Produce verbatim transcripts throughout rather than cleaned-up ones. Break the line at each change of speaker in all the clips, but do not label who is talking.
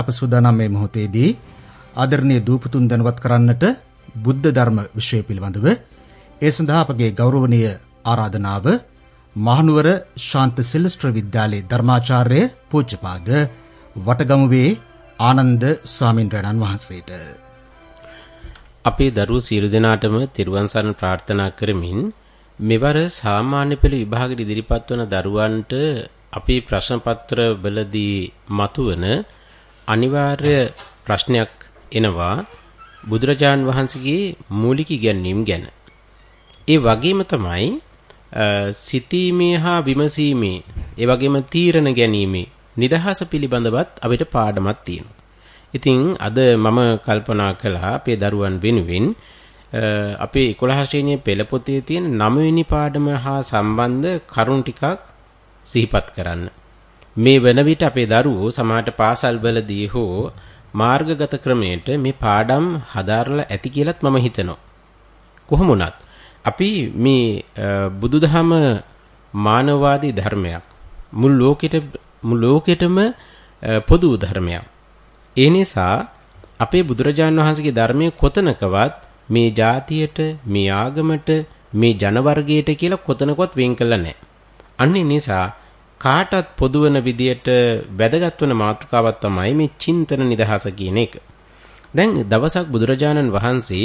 අප සූදානම් මේ මොහොතේදී ආදරණීය දූපතුන් දැනුවත් කරන්නට බුද්ධ ධර්ම විෂය පිළිබඳව ඒ සඳහා අපගේ ගෞරවනීය ආරාධනාව මහනුවර ශාන්ත සිල්ස්ට්‍ර විද්‍යාලයේ ධර්මාචාර්ය පූජ්‍යපාද වටගමුවේ ආනන්ද ස්වාමින්වයන්න් වහන්සේට.
අපේ දරුවෝ සියලු දෙනාටම තෙරුවන් සරණ ප්‍රාර්ථනා කරමින් මෙවර සාමාන්‍ය පෙළ විභාගෙට ඉදිරිපත් වන දරුවන්ට අපේ ප්‍රශ්න පත්‍ර වලදී මතුවන අනිවාර්ය ප්‍රශ්නයක් එනවා බුදුරජාන් වහන්සේගේ මූලික ඉගැන්වීම් ගැන. ඒ වගේම තමයි සිතීමේ හා විමසීමේ ඒ වගේම තීරණ ගැනීමේ නිදහස පිළිබඳවත් අපිට පාඩමක් තියෙනවා. ඉතින් අද මම කල්පනා කළා අපේ දරුවන් වෙනුවෙන් අපේ එකොළහ ශ්‍රේණියේ පෙළ පොතේ තියෙන නව වෙනි පාඩම හා සම්බන්ධ කරුණු ටිකක් සිහිපත් කරන්න. මේ වෙන විට අපේ දරුවෝ සමාජ පාසල් වලදී හෝ මාර්ගගත ක්‍රමයට මේ පාඩම් හදාරලා ඇති කියලාත් මම හිතනවා. කොහොම වුණත් අපි මේ බුදුදහම මානවවාදී ධර්මයක් මුළු ලෝකෙට මුළු ලෝකෙටම පොදු ධර්මයක්. ඒ නිසා අපේ බුදුරජාණන් වහන්සේගේ ධර්මයේ කොතනකවත් මේ ජාතියට, මේ ආගමට, මේ ජන වර්ගයට කියලා කොතනකවත් වෙන් කළා නැහැ. අන්න ඒ නිසා කාටත් පොදු වෙන විදියට වැදගත් වෙන මාතෘකාවක් තමයි මේ චින්තන නිදහස කියන එක. දැන් දවසක් බුදුරජාණන් වහන්සේ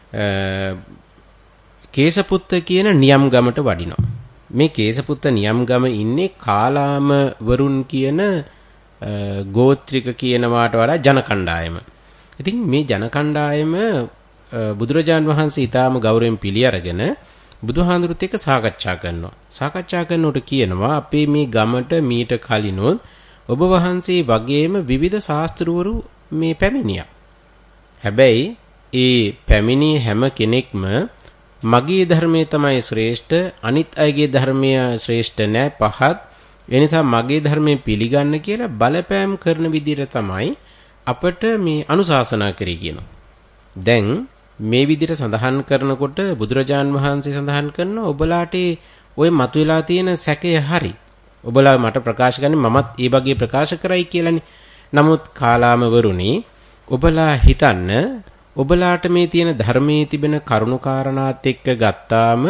කේසපුත්ත කියන නියම් ගමට වඩිනවා. මේ කේසපුත්ත නියම් ගම ඉන්නේ කාලාම වරුන් කියන ගෝත්‍රික කියනවාට වඩා ජන කණ්ඩායම. ඉතින් මේ ජන කණ්ඩායම බුදුරජාන් වහන්සේ ඊටාම ගෞරවයෙන් පිළි අරගෙන බුදුහාඳුරුත් එක්ක සාකච්ඡා කරනවා. සාකච්ඡා කරනකොට කියනවා අපේ මේ ගමට මීට කලිනොත් ඔබ වහන්සේ වගේම විවිධ ශාස්ත්‍රවරු මේ පැමිණියා. හැබැයි ඒ පැමිණි හැම කෙනෙක්ම මගේ ධර්මයේ තමයි ශ්‍රේෂ්ඨ, අනිත් අයගේ ධර්මය ශ්‍රේෂ්ඨ නැහැ, පහත්. ඒ නිසා මගේ ධර්මයේ පිළිගන්න කියලා බලපෑම් කරන විදිහට තමයි අපට මේ අනුශාසනා කරේ කියනවා. දැන් මේ විදිහට සඳහන් කරනකොට බුදුරජාන් වහන්සේ සඳහන් කරනවා ඔබලාට ওই මතුවලා තියෙන සැකය හරි. ඔබලා මට ප්‍රකාශ කරන්නේ මමත් ඒ වගේ ප්‍රකාශ කරයි කියලානේ. නමුත් කාලාම වරුනි ඔබලා හිතන්න ඔබලාට මේ තියෙන ධර්මයේ තිබෙන කරුණු කාරණාත් එක්ක ගත්තාම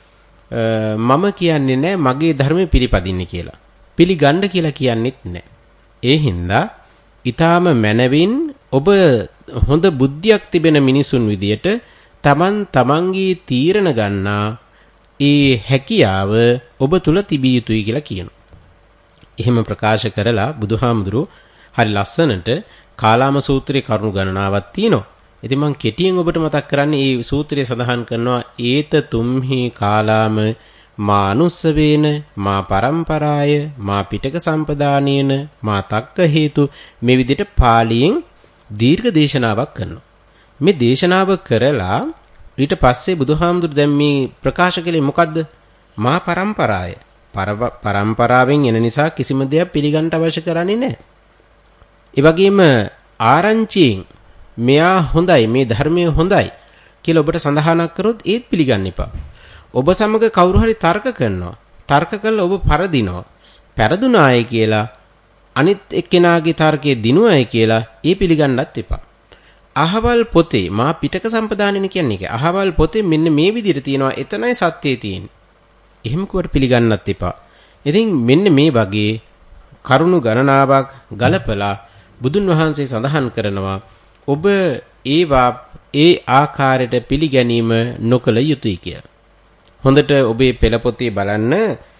මම කියන්නේ නැහැ මගේ ධර්මයේ පිළිපදින්න කියලා. පිළිගන්න කියලා කියන්නෙත් නැහැ. ඒ හින්දා ඊටාම මනවින් ඔබ හොඳ බුද්ධියක් තිබෙන මිනිසුන් විදියට තමන් තමන්ගේ තීරණ ගන්නා ඒ හැකියාව ඔබ තුල තිබිය යුතුයි කියලා කියනවා. එහෙම ප්‍රකාශ කරලා බුදුහාමුදුරුවෝ හරි ලස්සනට කාලාම සූත්‍රයේ කරුණු ගණනාවක් තියෙනවා. ඉතින් මම කෙටියෙන් ඔබට මතක් කරන්නේ මේ සූත්‍රයේ සඳහන් කරනවා ඒත තුම්හි කාලාම මා අනුස්සවේන මා පරම්පරාය මා පිටක සම්පදානේන මා තක්ක හේතු මේ විදිහට පාලියෙන් දීර්ඝ දේශනාවක් කරනවා. මේ දේශනාව කරලා ඊට පස්සේ බුදුහාමුදුරු දැන් මේ ප්‍රකාශ කළේ මොකද්ද? මා පරම්පරාය. පරම්පරාවෙන් එන නිසා කිසිම දෙයක් පිළිගන්න අවශ්‍ය කරන්නේ නැහැ. ඒ වගේම ආරංචියෙන් මෙයා හොඳයි මේ ධර්මය හොඳයි කියලා ඔබට සඳහනක් කරොත් ඒත් පිළිගන්න එපා. ඔබ සමග කවුරු හරි තර්ක කරනවා. තර්ක කළා ඔබ පරදිනවා. පෙරදුනායි කියලා අනිත් එක්කෙනාගේ තර්කයේ දිනුවයි කියලා ඒ පිළිගන්නත් එපා. අහවල් පොතේ මා පිටක සම්පදානෙන කියන්නේ ඒක. අහවල් පොතේ මෙන්න මේ විදිහට තියෙනවා එතනයි සත්‍යය තියෙන්නේ. එහෙම කුවට පිළිගන්නත් එපා. ඉතින් මෙන්න මේ වගේ කරුණු ගණනාවක් ගලපලා බුදුන් වහන්සේ සඳහන් කරනවා ඔබ ඒවා ඒ ආකාරයට පිළිගැනීම නොකළ යුතුයි කියලා. හොඳට ඔබේ පෙළ පොතේ බලන්න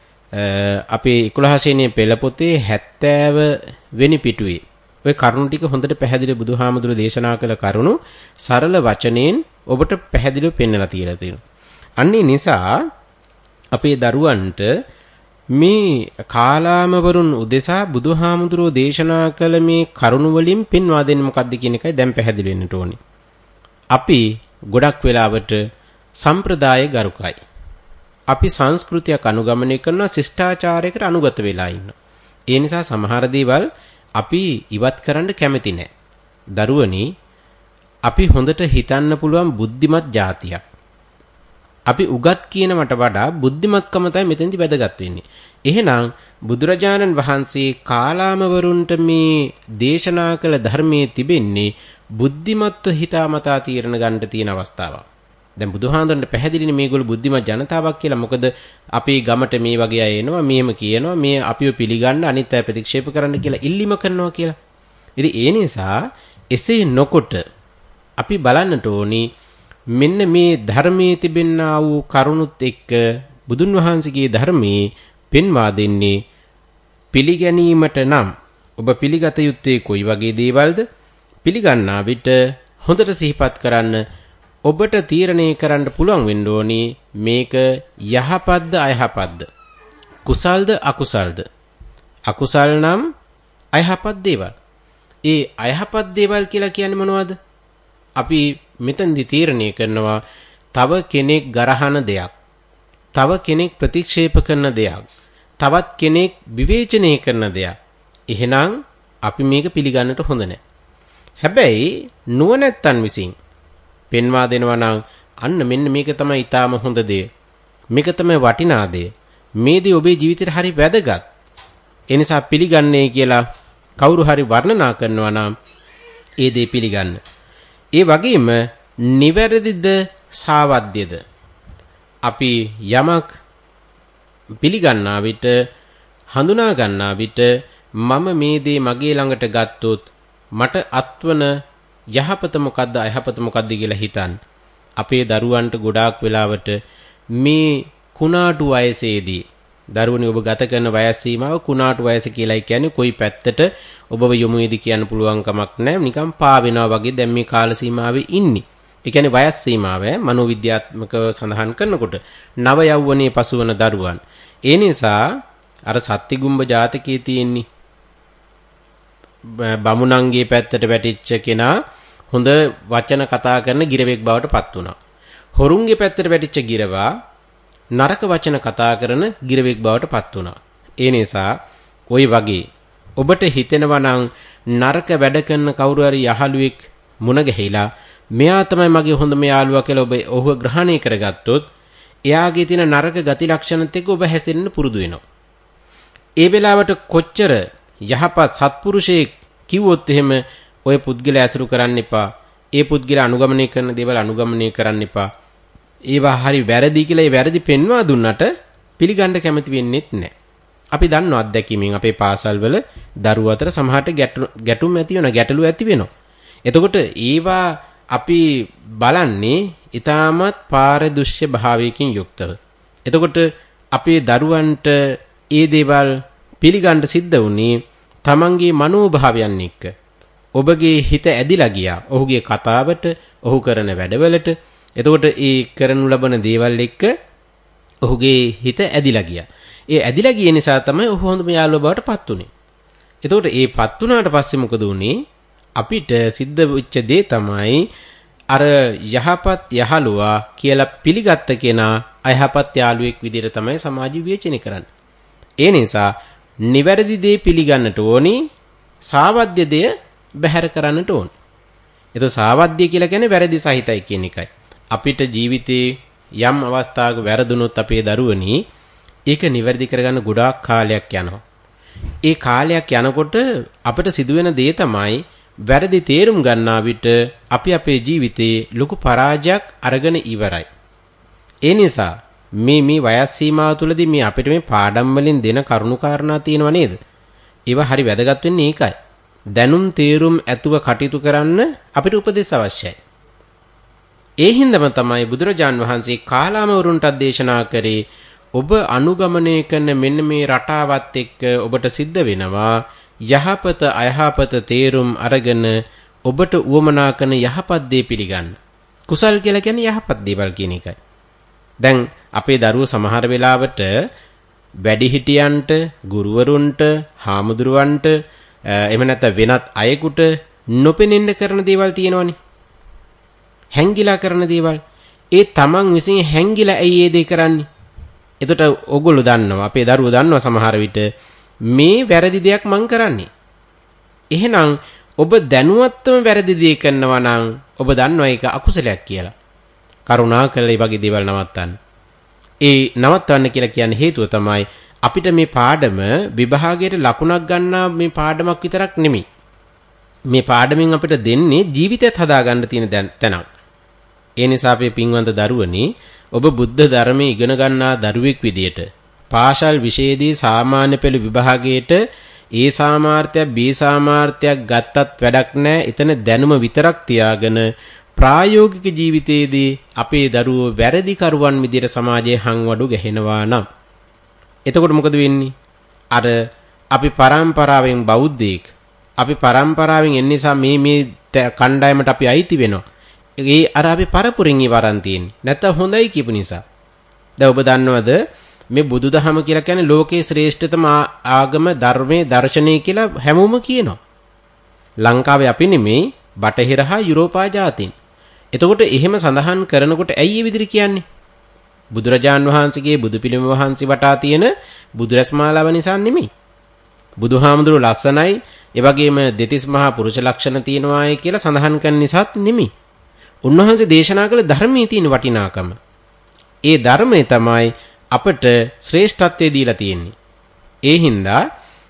අපේ එකොළහ ශ්‍රේණියේ පෙළ පොතේ හැත්තෑව වෙනි පිටුවේ ඔය කරුණු ටික හොඳට පැහැදිලි බුදුහාමුදුරු දේශනා කළ කරුණු සරල වචනෙන් ඔබට පැහැදිලිව පෙන්වලා තියලා තියෙනවා. අන්නේ නිසා අපේ දරුවන්ට මේ කාලාමවරුන් උදෙසා බුදුහාමුදුරෝ දේශනා කළ මේ කරුණු වලින් පෙන්වා දෙන්නේ මොකක්ද කියන එකයි දැන් පැහැදිලි වෙන්නට ඕනේ. අපි ගොඩක් වෙලාවට සම්ප්‍රදාය ගරුකයි. අපි සංස්කෘතියක් අනුගමනය කරන ශිෂ්ටාචාරයකට අනුගත වෙලා ඉන්නවා. ඒ නිසා සමහර දේවල් අපි ඉවත් කරන්න කැමති නැහැ. දරුවනි අපි හොඳට හිතන්න පුළුවන් බුද්ධිමත් జాතියක්. අපි උගත් කියනවට වඩා බුද්ධිමත්කම තමයි මෙතෙන්දි වැදගත් වෙන්නේ. එහෙනම් බුදුරජාණන් වහන්සේ කාලාමවරුන්ට මේ දේශනා කළ ධර්මයේ තිබෙන්නේ බුද්ධිමත්ව හිතාමතා තීරණ ගන්න තියෙන අවස්ථාවක්. දැන් බුදුහාඳුන්ට පැහැදිලිනේ මේගොල්ලෝ බුද්ධිමත් ජනතාවක් කියලා. මොකද අපේ ගමට මේ වගේ අය එනවා, මේම කියනවා, මේ අපිව පිළිගන්න අනිත් අය ප්‍රතික්ෂේප කරන්න කියලා ඉල්ලීම කරනවා කියලා. ඉතින් ඒ නිසා එසේ නොකොට අපි බලන්නට ඕනි මෙන්න මේ ධර්මයේ තිබෙනා වූ කරුණුත් එක්ක බුදුන් වහන්සේගේ ධර්මයේ පෙන්වා දෙන්නේ පිළිගැනීමට නම් ඔබ පිළිගත යුත්තේ කොයි වගේ දේවල්ද? පිළිගන්නා විට හොඳට සිහිපත් කරන්න. ඔබට තීරණය කරන්න පුළුවන් වෙන්න ඕනි මේක යහපත්ද අයහපත්ද? කුසල්ද අකුසල්ද? අකුසල් නම් අයහපත් දේවල්. ඒ අයහපත් දේවල් කියලා කියන්නේ මොනවද? අපි මෙතෙන්දි තීරණය කරනවා තව කෙනෙක් ගරහන දෙයක්, තව කෙනෙක් ප්‍රතික්ෂේප කරන දෙයක්, තවත් කෙනෙක් විවේචනය කරන දෙයක්. එහෙනම් අපි මේක පිළිගන්නට හොඳ නැහැ. හැබැයි නුවණැත්තන් විසින් පෙන්වා දෙනවා නම් අන්න මෙන්න මේක තමයි ඊටාම හොඳ දේ. මේක තමයි වටිනා දේ. මේ දේ ඔබේ ජීවිතේට හරි වැදගත්. ඒ නිසා පිළිගන්නේ කියලා කවුරු හරි වර්ණනා කරනවා නම් ඒ දේ පිළිගන්න. ඒ වගේම නිවැරදිද සාවද්‍යද? අපි යමක් පිළිගන්නා විට හඳුනා ගන්නා විට මම මේ දේ මගේ ළඟට ගත්තොත් මට අත්වන යහපත මොකද්ද අයහපත මොකද්ද කියලා හිතන්න. අපේ දරුවන්ට ගොඩාක් වෙලාවට මේ කුණාටු වයසේදී දරුවනි ඔබ ගත කරන වයස් සීමාව කුණාටු වයස කියලායි කියන්නේ. කොයි පැත්තට ඔබව යොමු වෙයිද කියන්න පුළුවන් කමක් නැහැ. නිකන් පා වෙනවා වගේ දැන් මේ කාල සීමාවේ ඉන්නේ. ඒ කියන්නේ වයස් සීමාව මනෝවිද්‍යාත්මකව සඳහන් කරනකොට නව යෞවනයේ පසුවන දරුවන්. ඒ නිසා අර සත්තිගුම්බ ජාතකයේ තියෙන්නේ බමුණන්ගේ පැත්තට වැටිච්ච කෙනා හොඳ වචන කතා කරන ගිරවෙක් බවට පත් වුණා. හොරුන්ගේ පැත්තට වැටිච්ච ගිරවා නරක වචන කතා කරන ගිරවෙක් බවට පත් වුණා. ඒ නිසා ওই වගේ ඔබට හිතෙනවා නම් නරක වැඩ කරන කවුරු හරි යහළුවෙක් මුණ ගැහිලා මෙයා තමයි මගේ හොඳම යාළුවා කියලා ඔබ ඔහුව ග්‍රහණය කරගත්තොත් එයාගේ තියෙන නරක ගති ලක්ෂණත් එක්ක ඔබ හැසිරෙන්න පුරුදු වෙනවා. ඒ වෙලාවට කොච්චර යහපත් සත්පුරුෂයෙක් කිව්වොත් එහෙම ඔය පුද්ගලයා ඇසුරු කරන්න එපා. ඒ පුද්ගලයා අනුගමනය කරන දේවල් අනුගමනය කරන්න එපා. ඒවා හරි වැරදි කියලා ඒ වැරදි පෙන්වා දුන්නට පිළිගන්න කැමති වෙන්නේත් නැහැ. අපි දන්නවා අත්දැකීමෙන් අපේ පාසල්වල දරුවෝ අතර සමහරට ගැටුම් ඇති වෙනවා, ගැටලු ඇති වෙනවා. එතකොට ඒවා අපි බලන්නේ ඊටමත් පාරදෘශ්‍ය භාවයකින් යුක්තව. එතකොට අපේ දරුවන්ට ඒ දේවල් පිළිගන්න සිද්ධ වුණේ තමන්ගේ මනෝභාවයන් එක්ක. ඔබගේ හිත ඇදිලා ගියා ඔහුගේ කතාවට, ඔහු කරන වැඩවලට. එතකොට ඒ කරනු ලබන දේවල් එක්ක ඔහුගේ හිත ඇදිලා ගියා. ඒ ඇදිලා ගිය නිසා තමයි ඔහු හොඳම යාළුවා බවට පත් උනේ. එතකොට ඒ පත් උනාට පස්සේ මොකද උනේ? අපිට සිද්ධ වෙච්ච දේ තමයි අර යහපත් යහළුවා කියලා පිළිගත්ත කෙනා අයහපත් යාළුවෙක් විදිහට තමයි සමාජ විවේචනය කරන්නේ. ඒ නිසා නිවැරදි දේ පිළිගන්නට ඕනි, සාවද්‍ය දේ බැහැර කරන්නට ඕනි. ඒක සාවද්‍ය කියලා කියන්නේ වැරදි සහිතයි කියන එකයි. අපිට ජීවිතේ යම් අවස්ථාවක වැරදුනොත් අපේ දරුවනි ඒක නිවැරදි කරගන්න ගොඩාක් කාලයක් යනවා. ඒ කාලයක් යනකොට අපිට සිදුවෙන දේ තමයි වැරදි තේරුම් ගන්නා විට අපි අපේ ජීවිතේ ලොකු පරාජයක් අරගෙන ඉවරයි. ඒ නිසා මේ මේ වයස් සීමාව තුළදී මේ අපිට මේ පාඩම් වලින් දෙන කරුණු කාරණා තියෙනව නේද? ඒවා හරි වැදගත් වෙන්නේ ඒකයි. දැනුම් තේරුම් ඇතුව කටයුතු කරන්න අපිට උපදෙස් අවශ්‍යයි. ඒ හින්දාම තමයි බුදුරජාන් වහන්සේ කාලාමවරුන්ට දේශනා කරේ ඔබ අනුගමනය කරන මෙන්න මේ රටාවත් එක්ක ඔබට සිද්ධ වෙනවා යහපත අයහපත තේරුම් අරගෙන ඔබට උවමනා කරන යහපත් දේ පිළිගන්න. කුසල් කියලා කියන්නේ යහපත් දේවල් කියන එකයි. දැන් අපේ දරුවෝ සමහර වෙලාවට වැඩිහිටියන්ට, ගුරුවරුන්ට, හාමුදුරුවන්ට එහෙම නැත්නම් වෙනත් අයෙකුට නොපෙනෙන්න කරන දේවල් තියෙනවනේ. හැංගිලා කරන දේවල්. ඒ තමන් විසින් හැංගිලා ඇයි ඒ දේ කරන්නේ? එතකොට ඔගොල්ලෝ දන්නවා, අපේ දරුවෝ දන්නවා සමහර විට මේ වැරදි දෙයක් මං කරන්නේ. එහෙනම් ඔබ දැනුවත්වම වැරදි දේ කරනවා නම් ඔබ දන්නවා ඒක අකුසලයක් කියලා. කරුණා කළා මේ වගේ දේවල් නවත්තන්න. ඒ නවත්තන්න කියලා කියන්නේ හේතුව තමයි අපිට මේ පාඩම විභාගයට ලකුණක් ගන්නා මේ පාඩමක් විතරක් නෙමෙයි. මේ පාඩමෙන් අපිට දෙන්නේ ජීවිතයත් හදාගන්න තියෙන තැනක්. ඒ නිසා අපේ පින්වන්ත දරුවනි ඔබ බුද්ධ ධර්මයේ ඉගෙන ගන්නා දරුවෙක් විදියට පාෂල් විෂයේදී සාමාන්‍ය පෙළ විභාගයට ඒ සාමාර්ථයක් B සාමාර්ථයක් ගත්තත් වැඩක් නැහැ. එතන දැනුම විතරක් තියාගෙන ප්‍රායෝගික ජීවිතයේදී අපේ දරුවෝ වැරදි කරුවන් විදියට සමාජයේ හංවඩු ගැහෙනවා නම් එතකොට මොකද වෙන්නේ? අර අපි පරම්පරාවෙන් බෞද්ධයෙක් අපි පරම්පරාවෙන් එන නිසා මේ මේ කණ්ඩායමට අපි අයිති වෙනවා. ඒ අර අපි පරපුරින් ඉවරන් තියෙන්නේ. නැත්නම් හොඳයි කියපු නිසා. දැන් ඔබ දන්නවද මේ බුදුදහම කියලා කියන්නේ ලෝකේ ශ්‍රේෂ්ඨතම ආගම ධර්මයේ දර්ශනය කියලා හැමෝම කියනවා. ලංකාවේ අපි නෙමෙයි බටහිර හා යුරෝපා ජාතීන්. එතකොට එහෙම සඳහන් කරනකොට ඇයි ඒ විදිහට කියන්නේ? බුදුරජාන් වහන්සේගේ බුදු පිළිම වහන්සේ වටා තියෙන බුදුරැස් මාලාව නිසා නෙමෙයි. බුදුහාමුදුරු ලස්සනයි, ඒ වගේම දෙතිස් මහා පුරුෂ ලක්ෂණ තියෙනවායි කියලා සඳහන් කරන නිසාත් නෙමෙයි. උන්වහන්සේ දේශනා කළ ධර්මයේ තියෙන වටිනාකම. ඒ ධර්මය තමයි අපට ශ්‍රේෂ්ඨත්වයේ දීලා තියෙන්නේ. ඒ හින්දා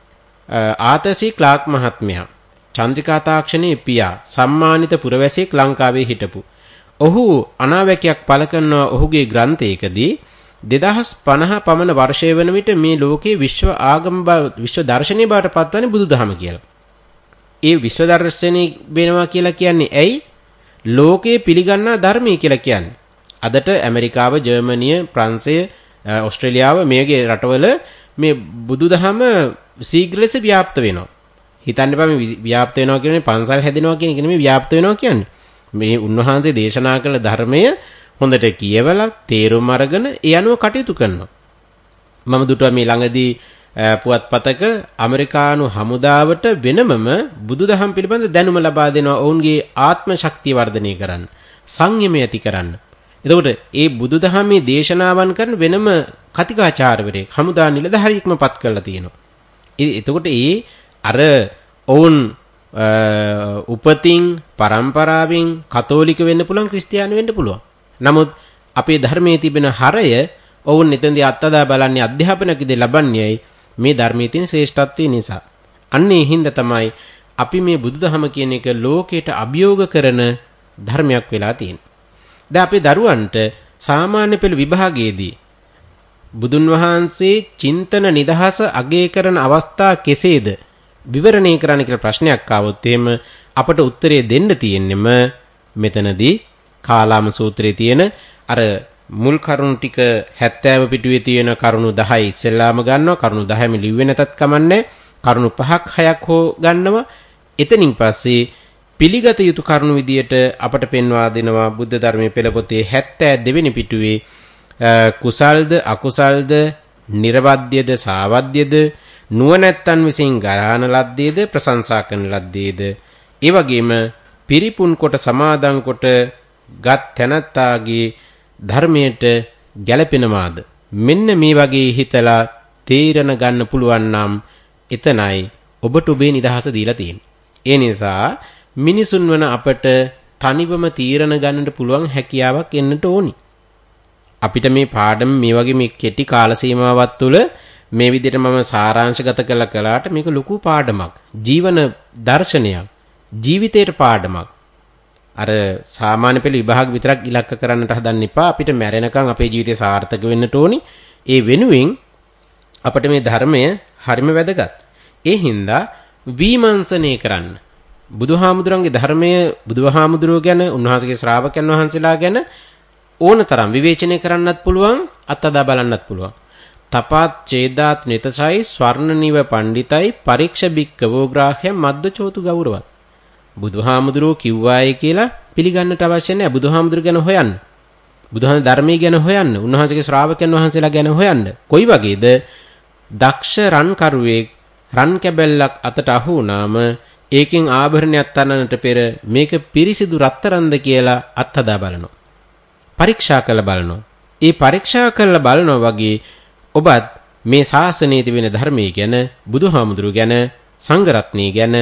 ආතසි ක්ලාක් මහත්මයා චන්ද්‍රිකා තාක්ෂණයේ පියා සම්මානිත පුරවැසියෙක් ලංකාවේ හිටපු. ඔහු අනාවැකියක් පළ කරන ඔහුගේ ග්‍රන්ථයකදී දෙදහස් පනහ පමණ වර්ෂය වන විට මේ ලෝකයේ විශ්ව ආගම විශ්ව දර්ශනීය බවට පත්වන්නේ බුදුදහම කියලා. ඒ විශ්ව දර්ශනීය වෙනවා කියලා කියන්නේ ඇයි? ලෝකයේ පිළිගන්නා ධර්මයේ කියලා කියන්නේ. අදට ඇමරිකාව, ජර්මනිය, ප්‍රංශය, ඕස්ට්‍රේලියාව මේගේ රටවල මේ බුදුදහම ශීඝ්‍ර ලෙස ව්‍යාප්ත වෙනවා. හිතන්න එපා මේ ව්‍යාප්ත වෙනවා කියන්නේ පන්සල් හැදෙනවා කියන එක නෙමෙයි ව්‍යාප්ත වෙනවා කියන්නේ. මේ උන්වහන්සේ දේශනා කළ ධර්මය හොඳට කියවලා තේරුම් අරගෙන ඒ අනුව කටයුතු කරනවා. මම දුටුවා මේ ළඟදී පුවත්පතක ඇමරිකානු හමුදාවට වෙනමම බුදුදහම පිළිබඳ දැනුම ලබා දෙනවා ඔවුන්ගේ ආත්ම ශක්තිය වර්ධනය කරන්න, සංයමය ඇති කරන්න. එතකොට ඒ බුදුදහමේ දේශනාවන් කරන වෙනම කතිකාචාර්යවරයෙක් හමුදා නිලධාරියෙක්ම පත් කරලා තියෙනවා. එතකොට ඒ අර ඔවුන් උපතින් පරම්පරාවෙන් කතෝලික වෙන්න පුළුවන්, ක්‍රිස්තියානි වෙන්න පුළුවන්. නමුත් අපේ ධර්මයේ තිබෙන හරය ඔවුන් එතෙන්දී අත්දැක බලන්නේ අධ්‍යාපනකදී ලබන්නේයි මේ ධර්මයේ තියෙන ශ්‍රේෂ්ඨත්වය නිසා. අන්න ඒ හින්දා තමයි අපි මේ බුදුදහම කියන එක ලෝකයට අභියෝග කරන ධර්මයක් වෙලා තියෙන්නේ. දැන් අපේ දරුවන්ට සාමාන්‍ය පෙළ විභාගයේදී බුදුන් වහන්සේ චින්තන නිදහස අගය කරන අවස්ථා කෙසේද විවරණය කරන්න කියලා ප්‍රශ්නයක් ආවොත් එහෙම අපට උත්තරේ දෙන්න තියෙන්නෙම මෙතනදී කාලාම සූත්‍රයේ තියෙන අර මුල් කරුණු ටික හැත්තෑව පිටුවේ තියෙන කරුණු දහය ඉස්සෙල්ලාම ගන්නවා. කරුණු දහයම ලිව්වේ නැතත් කමන්නේ. කරුණු පහක් හයක් හෝ ගන්නවා. එතනින් පස්සේ පිළිගත යුතු කරුණු විදියට අපට පෙන්වා දෙනවා බුද්ධ ධර්මයේ පෙළ පොතේ හැත්තෑ දෙවෙනි පිටුවේ කුසල්ද අකුසල්ද නිර්වද්‍යද සාවද්‍යද නුවණැත්තන් විසින් ගරහන ලද්දේද ප්‍රශංසා කරන ලද්දේද ඒ වගේම පිරිපුන් කොට සමාදන් කොට ගත් තැනැත්තාගේ ධර්මයට ගැළපෙනවාද මෙන්න මේ වගේ හිතලා තීරණ ගන්න පුළුවන් නම් එතනයි ඔබට ඔබේ නිදහස දීලා තියෙන්නේ. ඒ නිසා මිනිසුන් වන අපට තනිවම තීරණ ගන්නට පුළුවන් හැකියාවක් එන්නට ඕනි. අපිට මේ පාඩම මේ වගේ මේ කෙටි කාල සීමාවක් තුළ මේ විදිහට මම සාරාංශගත කළා කළාට මේක ලොකු පාඩමක්. ජීවන දර්ශනයක්. ජීවිතේට පාඩමක්. අර සාමාන්‍ය පෙළ විභාග විතරක් ඉලක්ක කරන්නට හදන්න එපා. අපිට මැරෙනකන් අපේ ජීවිතේ සාර්ථක වෙන්නට ඕනි. ඒ වෙනුවෙන් අපිට මේ ධර්මය හරිම වැදගත්. ඒ හින්දා විමර්ශනය කරන්න. බුදුහාමුදුරන්ගේ ධර්මය බුදුහාමුදුරුව ගැන උන්වහන්සේගේ ශ්‍රාවකයන් වහන්සේලා ගැන ඕනතරම් විවේචනය කරන්නත් පුළුවන්, අත්දැක බලන්නත් පුළුවන්. තපාත් චේදාත් නිතසයි ස්වර්ණනිව පණ්ඩිතයි පරීක්ෂ බික්කවෝ ග්‍රාහ්‍ය මද්දචෝතු ගෞරවත්. බුදුහාමුදුරුවෝ කිව්වායි කියලා පිළිගන්නට අවශ්‍ය නැහැ. බුදුහාමුදුරුව ගැන හොයන්න. බුදුහාමුදුරුවෝ ධර්මයේ ගැන හොයන්න. උන්වහන්සේගේ ශ්‍රාවකයන් වහන්සේලා ගැන හොයන්න. කොයි වගේද? දක්ෂ රන් කරුවෙක් රන් කැබැල්ලක් අතට අහු වුණාම ඒකෙන් ආභරණයක් තනන්නට පෙර මේක පිරිසිදු රත්තරන්ද කියලා අත්හදා බලනවා. පරීක්ෂා කරලා බලනවා. ඒ පරීක්ෂා කරලා බලනවා වගේ ඔබත් මේ ශාසනයේ තිබෙන ධර්මයේ ගැන, බුදුහාමුදුරුවෝ ගැන, සංඝ රත්නය ගැන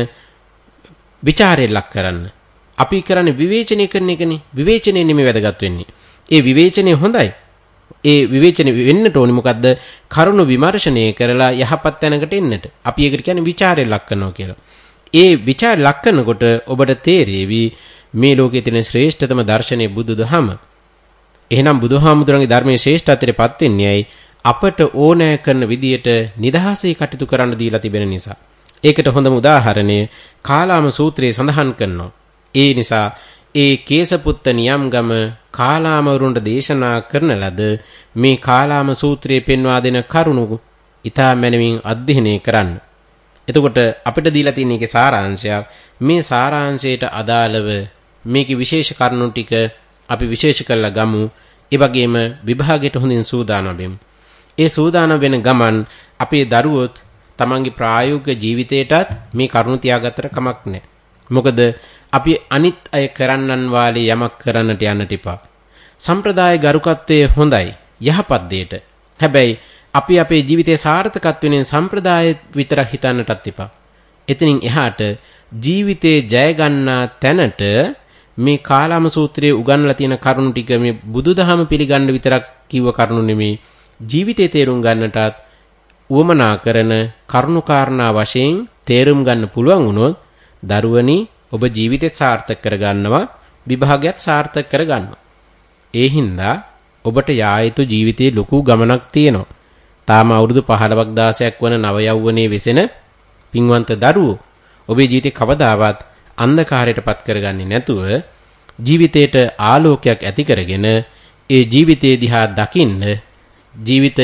ਵਿਚාරය ලක් කරන්න. අපි කරන්නේ විවේචනය කරන එකනේ. විවේචනය නෙමෙයි වැදගත් වෙන්නේ. ඒ විවේචනය හොඳයි. ඒ විවේචනය වෙන්නට ඕනි මොකද්ද? කරුණු විමර්ශනය කරලා යහපත් තැනකට එන්නට. අපි ඒකට කියන්නේ ਵਿਚාරය ලක් කරනවා කියලා. ඒ විචාර ලක් කරනකොට ඔබට තේරෙවි මේ ලෝකයේ තියෙන ශ්‍රේෂ්ඨතම දර්ශනය බුදුදහම. එහෙනම් බුදුහාමුදුරන්ගේ ධර්මයේ ශ්‍රේෂ්ඨත්වයටපත් වෙන්නේ ඇයි? අපට ඕනෑ කරන විදියට නිදහසේ කටයුතු කරන්න දීලා තිබෙන නිසා. ඒකට හොඳම උදාහරණය කාලාම සූත්‍රයේ සඳහන් කරනවා. ඒ නිසා ඒ කේසපුත්ත නියම්ගම කාලාමවරුන්ට දේශනා කරන ලද මේ කාලාම සූත්‍රයේ පෙන්වා දෙන කරුණු ඊටා මැනවින් අධ්‍යයනය කරන්න. එතකොට අපිට දීලා තියෙන එකේ සාරාංශයක් මේ සාරාංශයට අදාළව මේකේ විශේෂ කරුණු ටික අපි විශේෂ කරලා ගමු. ඒ වගේම විභාගයට හොඳින් සූදානම් වෙමු. ඒ සූදානම් වෙන ගමන් අපේ දරුවොත් තමන්ගේ ප්‍රායෝගික ජීවිතයටත් මේ කරුණු තියාගත්තට කමක් නැහැ. මොකද අපි අනිත් අය කරන්නන් වාලේ යමක් කරන්නට යන්නට එපා. සම්ප්‍රදාය ගරුකත්වයේ හොඳයි යහපත් දෙයට. හැබැයි අපි අපේ ජීවිතයේ සාර්ථකත්වයෙන් සම්ප්‍රදාය විතරක් හිතන්නටත් එපා. එතනින් එහාට ජීවිතේ ජය ගන්නා තැනට මේ කාලාම සූත්‍රයේ උගන්වලා තියෙන කරුණු ටික මේ බුදුදහම පිළිගන්න විතරක් කිව්ව කරුණු නෙමෙයි. ජීවිතේ තේරුම් ගන්නටත් උවමනා කරන කරුණු කාරණා වශයෙන් තේරුම් ගන්න පුළුවන් වුණොත් දරුවනි ඔබ ජීවිතේ සාර්ථක කරගන්නවා, විභාගයත් සාර්ථක කරගන්නවා. ඒ හින්දා ඔබට යා යුතු ජීවිතේ ලොකු ගමනක් තියෙනවා. තාම අවුරුදු පහළොවක් දහසක් වන නව යෞවනයේ වෙසෙන පින්වන්ත දරුවෝ ඔබේ ජීවිතේ කවදාවත් අන්ධකාරයටපත් කරගන්නේ නැතුව ජීවිතයට ආලෝකයක් ඇති කරගෙන ඒ ජීවිතයේ දිහා දකින්න ජීවිතය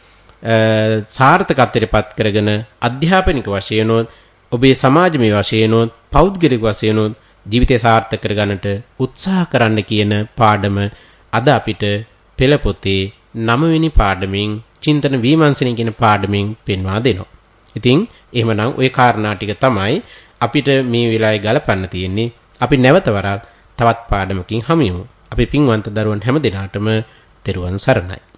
සාර්ථකත්වයටපත් කරගෙන අධ්‍යාපනික වශයෙන් ඔබේ සමාජමය වශයෙන් පෞද්ගලික වශයෙන් ජීවිතය සාර්ථක කරගන්නට උත්සාහ කරන්න කියන පාඩම අද අපිට පෙළ පොතේ නව වෙනි පාඩමින් චින්තන විමර්ශනය කියන පාඩමින් පෙන්වා දෙනවා. ඉතින් එහෙමනම් ওই කාරණා ටික තමයි අපිට මේ වෙලාවේ ගලපන්න තියෙන්නේ. අපි නැවත වරක් තවත් පාඩමකින් හමු වෙමු. අපි පින්වන්ත දරුවන් හැම දිනාටම තෙරුවන් සරණයි.